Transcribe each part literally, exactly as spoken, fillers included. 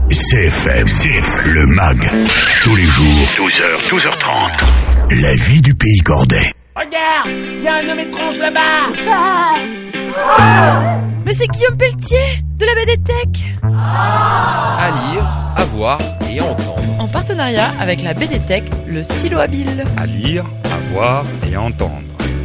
C F M, C F M, le M A G, tous les jours, douze heures, douze heures trente. La vie du pays cordais. Regarde, il y a un homme étrange là-bas. Mais c'est Guillaume Pelletier, de la B D Tech. À lire, à voir et à entendre. En partenariat avec la B D Tech, le stylo habile. À lire, à voir et à entendre.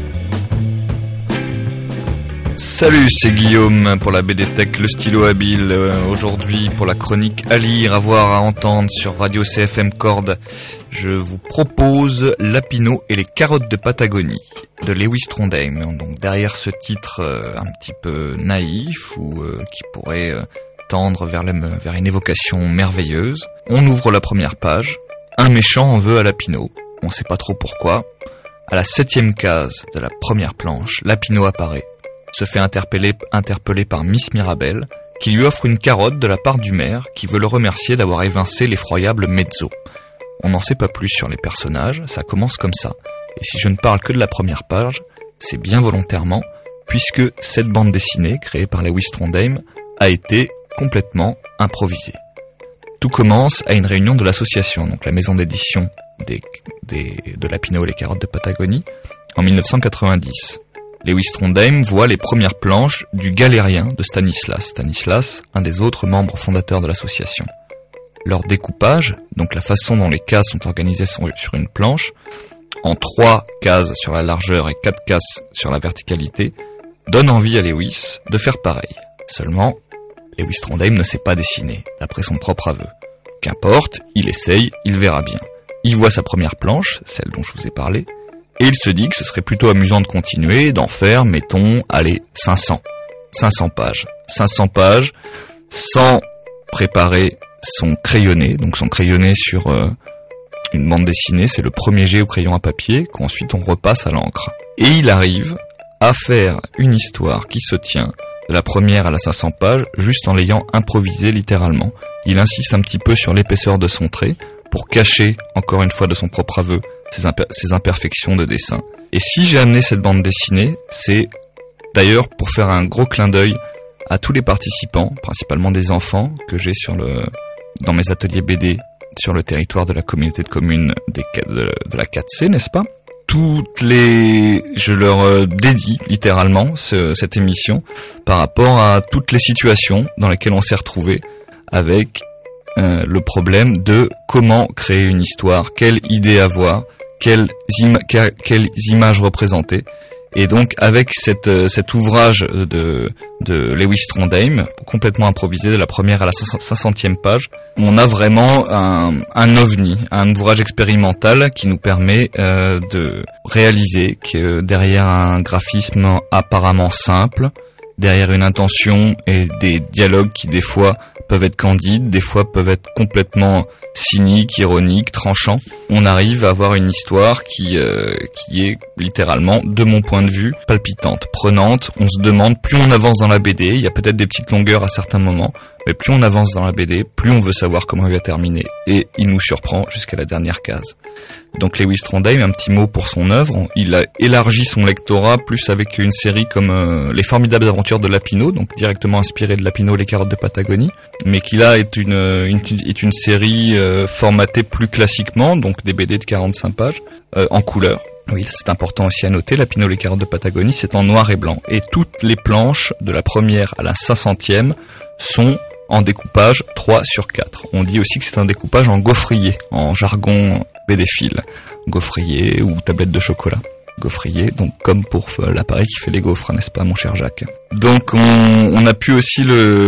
Salut, c'est Guillaume pour la B D Tech, le stylo habile. Euh, aujourd'hui, pour la chronique à lire, à voir, à entendre sur Radio C F M Cordes, je vous propose Lapino et les carottes de Patagonie de Lewis Trondheim. Donc derrière ce titre euh, un petit peu naïf ou euh, qui pourrait euh, tendre vers, le, vers une évocation merveilleuse, on ouvre la première page. Un méchant en veut à Lapino. On sait pas trop pourquoi. À la septième case de la première planche, Lapino apparaît. Se fait interpeller, interpeller par Miss Mirabelle, qui lui offre une carotte de la part du maire, qui veut le remercier d'avoir évincé l'effroyable Mezzo. On n'en sait pas plus sur les personnages, ça commence comme ça. Et si je ne parle que de la première page, c'est bien volontairement, puisque cette bande dessinée, créée par Lewis Trondheim, a été complètement improvisée. Tout commence à une réunion de l'association, donc la maison d'édition des, des, de Lapino et les carottes de Patagonie, en dix-neuf cent quatre-vingt-dix. Lewis Trondheim voit les premières planches du Galérien de Stanislas. Stanislas, un des autres membres fondateurs de l'association. Leur découpage, donc la façon dont les cases sont organisées sur une planche, en trois cases sur la largeur et quatre cases sur la verticalité, donne envie à Lewis de faire pareil. Seulement, Lewis Trondheim ne sait pas dessiner, d'après son propre aveu. Qu'importe, il essaye, il verra bien. Il voit sa première planche, celle dont je vous ai parlé, et il se dit que ce serait plutôt amusant de continuer, d'en faire, mettons, allez, cinq cents. cinq cents pages. cinq cents pages, sans préparer son crayonné, donc son crayonné sur euh, une bande dessinée, c'est le premier jet au crayon à papier, qu'ensuite on repasse à l'encre. Et il arrive à faire une histoire qui se tient de la première à la cinq cents pages, juste en l'ayant improvisé littéralement. Il insiste un petit peu sur l'épaisseur de son trait, pour cacher, encore une fois de son propre aveu, Ses, imper- ses imperfections de dessin. Et si j'ai amené cette bande dessinée, c'est d'ailleurs pour faire un gros clin d'œil à tous les participants, principalement des enfants, que j'ai sur le, dans mes ateliers B D sur le territoire de la communauté de communes des, de, de la quatre C, n'est-ce pas ? Toutes les, je leur euh, dédie littéralement ce, cette émission par rapport à toutes les situations dans lesquelles on s'est retrouvé avec euh, le problème de comment créer une histoire, quelle idée avoir, Quelles, ima- quelles images représenter. Et donc avec cette, cet ouvrage de, de Lewis Trondheim, complètement improvisé de la première à la cinq centième page, on a vraiment un, un ovni, un ouvrage expérimental qui nous permet euh, de réaliser que derrière un graphisme apparemment simple, derrière une intention et des dialogues qui des fois peuvent être candides, des fois peuvent être complètement cyniques, ironiques, tranchants. On arrive à avoir une histoire qui euh, qui est littéralement, de mon point de vue, palpitante, prenante. On se demande, plus on avance dans la B D, il y a peut-être des petites longueurs à certains moments, mais plus on avance dans la B D, plus on veut savoir comment il va terminer. Et il nous surprend jusqu'à la dernière case. Donc Lewis Trondheim, un petit mot pour son œuvre. Il a élargi son lectorat plus avec une série comme euh, Les Formidables Aventures de Lapino, donc directement inspiré de Lapino, les carottes de Patagonie, mais qui là est une, une, est une série euh, formatée plus classiquement, donc des B D de quarante-cinq pages, euh, en couleur. Oui, c'est important aussi à noter, Lapino, les carottes de Patagonie, c'est en noir et blanc. Et toutes les planches, de la première à la cinq centième, sont en découpage trois sur quatre. On dit aussi que c'est un découpage en gaufrier, en jargon B D fil. Gaufrier ou tablette de chocolat. Gaufrier, donc comme pour l'appareil qui fait les gaufres, n'est-ce pas mon cher Jacques ? Donc on, on a pu aussi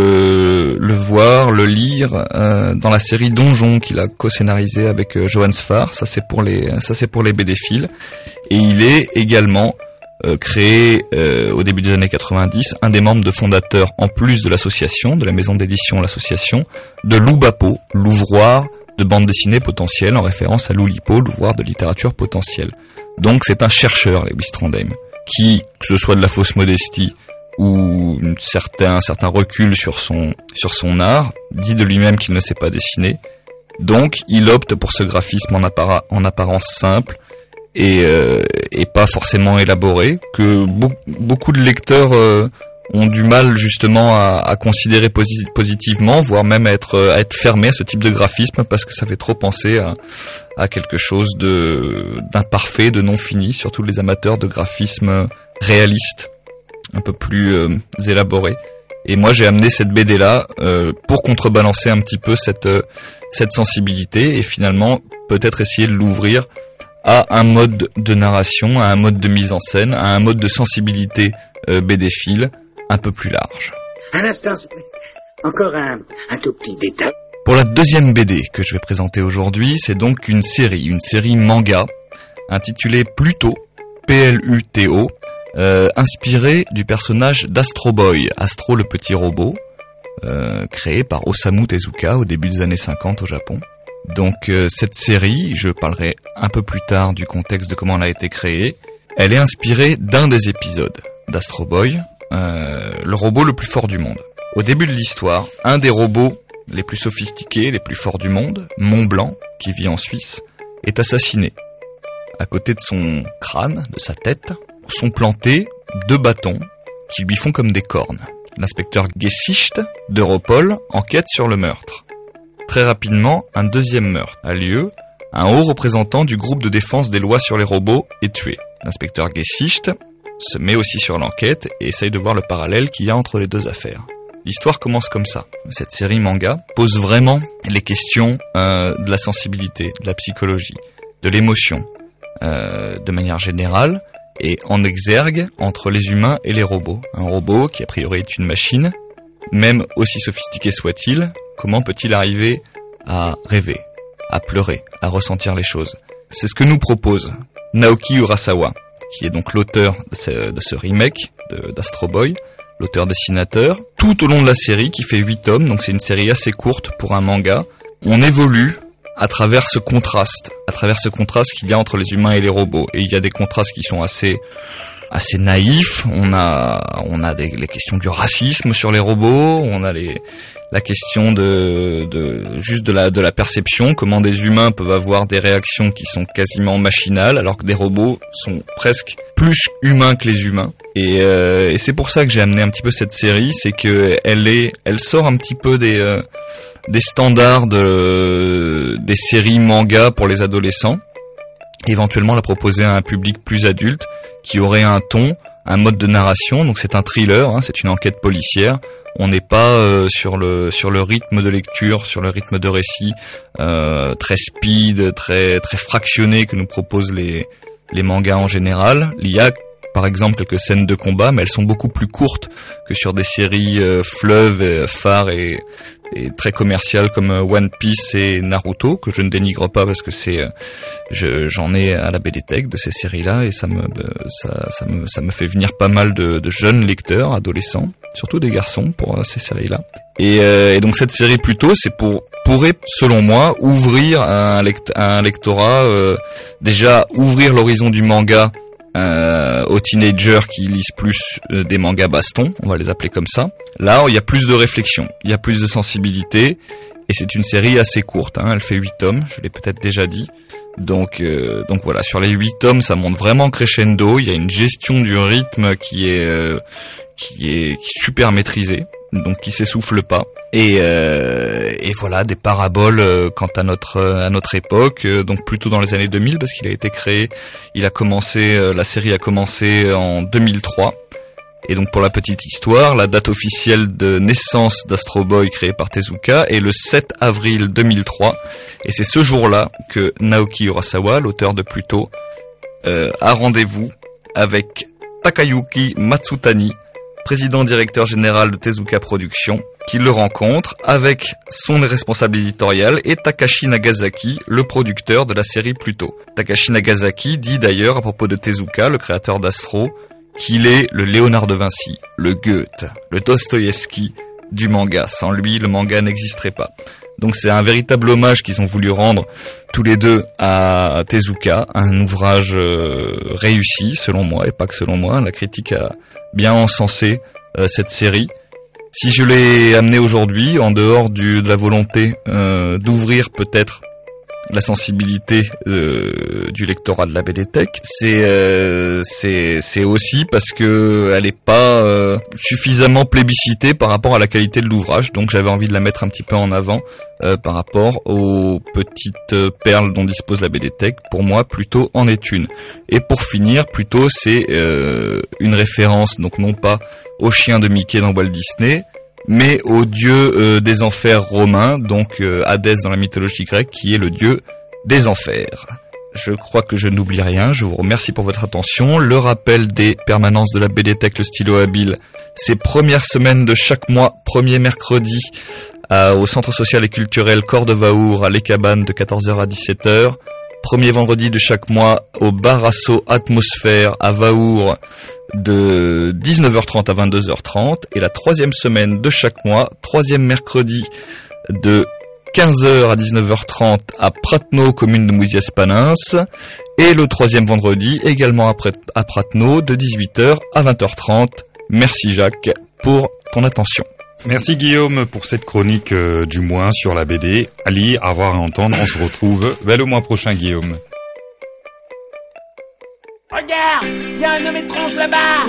le, le voir, le lire euh, dans la série Donjon qu'il a co-scénarisé avec euh, Johan Sfar, ça c'est pour les ça c'est pour les B D fil. Et il est également euh, créé euh, au début des années quatre-vingt-dix, un des membres de fondateurs, en plus de l'association, de la maison d'édition l'association, de l'Oubapo, l'ouvroir de bande dessinée potentielle, en référence à l'Oulipo, l'ouvroir de littérature potentielle. Donc c'est un chercheur, Lewis Trondheim, qui, que ce soit de la fausse modestie ou un certain, un certain recul sur son, sur son art, dit de lui-même qu'il ne sait pas dessiner. Donc il opte pour ce graphisme en, appara- en apparence simple et, euh, et pas forcément élaboré, que be- beaucoup de lecteurs euh, ont du mal justement à, à considérer posi- positivement, voire même à être, à être fermés à ce type de graphisme parce que ça fait trop penser à, à quelque chose de d'imparfait, de non fini, surtout les amateurs de graphisme réaliste, un peu plus euh, élaboré. Et moi j'ai amené cette B D là euh, pour contrebalancer un petit peu cette euh, cette sensibilité et finalement peut-être essayer de l'ouvrir à un mode de narration, à un mode de mise en scène, à un mode de sensibilité euh, BDphile un peu plus large. Un instant, encore un, un tout petit détail. Pour la deuxième B D que je vais présenter aujourd'hui, c'est donc une série, une série manga intitulée Pluto, P L U T O, euh, inspirée du personnage d'Astro Boy, Astro le petit robot, euh, créé par Osamu Tezuka au début des années cinquante au Japon. Donc euh, cette série, je parlerai un peu plus tard du contexte de comment elle a été créée, elle est inspirée d'un des épisodes d'Astro Boy, euh, le robot le plus fort du monde. Au début de l'histoire, un des robots les plus sophistiqués, les plus forts du monde, Mont Blanc, qui vit en Suisse, est assassiné. À côté de son crâne, de sa tête, sont plantés deux bâtons qui lui font comme des cornes. L'inspecteur Gesicht d'Europol enquête sur le meurtre. Très rapidement, un deuxième meurtre a lieu. Un haut représentant du groupe de défense des lois sur les robots est tué. L'inspecteur Gesicht se met aussi sur l'enquête et essaye de voir le parallèle qu'il y a entre les deux affaires. L'histoire commence comme ça. Cette série manga pose vraiment les questions euh, de la sensibilité, de la psychologie, de l'émotion, euh, de manière générale, et en exergue entre les humains et les robots. Un robot qui a priori est une machine, même aussi sophistiqué soit-il, comment peut-il arriver à rêver, à pleurer, à ressentir les choses? C'est ce que nous propose Naoki Urasawa, qui est donc l'auteur de ce, de ce remake de, d'Astro Boy, l'auteur-dessinateur, tout au long de la série qui fait huit tomes, donc c'est une série assez courte pour un manga. On évolue à travers ce contraste, à travers ce contraste qu'il y a entre les humains et les robots. Et il y a des contrastes qui sont assez assez naïfs. On a on a des, les questions du racisme sur les robots, on a les la question de de juste de la de la perception, comment des humains peuvent avoir des réactions qui sont quasiment machinales alors que des robots sont presque plus humains que les humains. Et, euh, et c'est pour ça que j'ai amené un petit peu cette série, c'est que elle est, elle sort un petit peu des euh, des standards de, des séries manga pour les adolescents, éventuellement la proposer à un public plus adulte qui aurait un ton, un mode de narration. Donc c'est un thriller, hein, c'est une enquête policière. On n'est pas euh, sur le sur le rythme de lecture, sur le rythme de récit euh, très speed, très très fractionné que nous proposent les les mangas en général. Il y a par exemple quelques scènes de combat, mais elles sont beaucoup plus courtes que sur des séries euh, fleuves, euh, phares et, et très commerciales comme euh, One Piece et Naruto, que je ne dénigre pas parce que c'est, euh, je, j'en ai à la BDTech de ces séries-là et ça me, euh, ça, ça me, ça me fait venir pas mal de, de jeunes lecteurs, adolescents, surtout des garçons pour euh, ces séries-là. Et, euh, et donc cette série plutôt, c'est pour pourrait, selon moi, ouvrir un, lect- un lectorat, euh, déjà ouvrir l'horizon du manga. Euh, aux teenagers qui lisent plus euh, des mangas bastons, on va les appeler comme ça. Là, il y a plus de réflexion, il y a plus de sensibilité, et c'est une série assez courte, hein, elle fait huit tomes, je l'ai peut-être déjà dit. Donc, euh, donc voilà, sur les huit tomes, ça monte vraiment crescendo. Il y a une gestion du rythme qui est euh, qui est super maîtrisée, donc qui s'essouffle pas. Et, euh, et voilà, des paraboles euh, quant à notre à notre époque, euh, donc plutôt dans les années deux mille parce qu'il a été créé, il a commencé, euh, la série a commencé en deux mille trois. Et donc pour la petite histoire, la date officielle de naissance d'Astro Boy créé par Tezuka est le sept avril deux mille trois. Et c'est ce jour-là que Naoki Urasawa, l'auteur de Pluto, euh, a rendez-vous avec Takayuki Matsutani, président directeur général de Tezuka Productions, qui le rencontre avec son responsable éditorial et Takashi Nagasaki, le producteur de la série Pluto. Takashi Nagasaki dit d'ailleurs à propos de Tezuka, le créateur d'Astro, qu'il est le Léonard de Vinci, le Goethe, le Dostoïevski du manga. Sans lui, le manga n'existerait pas. Donc c'est un véritable hommage qu'ils ont voulu rendre tous les deux à Tezuka, un ouvrage euh, réussi selon moi, et pas que selon moi. La critique a bien encensé euh, cette série. Si je l'ai amené aujourd'hui, en dehors du, de la volonté euh, d'ouvrir peut-être la sensibilité euh, du lectorat de la B D Tech. C'est euh, c'est c'est aussi parce que elle est pas euh, suffisamment plébiscitée par rapport à la qualité de l'ouvrage, donc j'avais envie de la mettre un petit peu en avant euh, par rapport aux petites perles dont dispose la B D Tech. Pour moi, plutôt en est une. Et pour finir, plutôt c'est euh, une référence, donc non pas au chien de Mickey dans Walt Disney, mais au dieu euh, des enfers romains, donc euh, Hadès dans la mythologie grecque, qui est le dieu des enfers. Je crois que je n'oublie rien, je vous remercie pour votre attention. Le rappel des permanences de la B D Tech, le stylo habile, c'est première semaine de chaque mois, premier mercredi, à, au centre social et culturel Cor de Vaour, à Les Cabanes, de quatorze heures à dix-sept heures. Premier vendredi de chaque mois, au bar Asso Atmosphère, à Vaour, de dix-neuf heures trente à vingt-deux heures trente. Et la troisième semaine de chaque mois, troisième mercredi, de quinze heures à dix-neuf heures trente à Pratno, commune de Mousiès-Panins. Et le troisième vendredi, également à, Prat- à Pratno, de dix-huit heures à vingt heures trente. Merci Jacques pour ton attention. Merci Guillaume pour cette chronique euh, du mois sur la B D. À lire, à voir et à entendre. On se retrouve ben, le mois prochain, Guillaume. Regarde, il y a un homme étrange là-bas.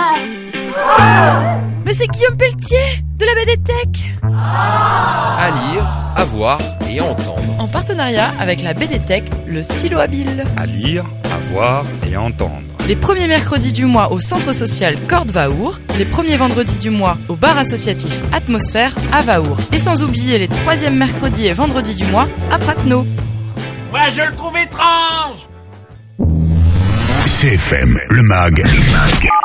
Mais c'est Guillaume Pelletier de la B D Tech. À lire, à voir et à entendre. En partenariat avec la B D Tech, le stylo habile. À lire, à voir et à entendre. Les premiers mercredis du mois au centre social Cor de Vaour, les premiers vendredis du mois au bar associatif Atmosphère à Vaour. Et sans oublier les troisièmes mercredis et vendredis du mois à Pratno. Ouais, je le trouve étrange. C F M, le mag, le mag.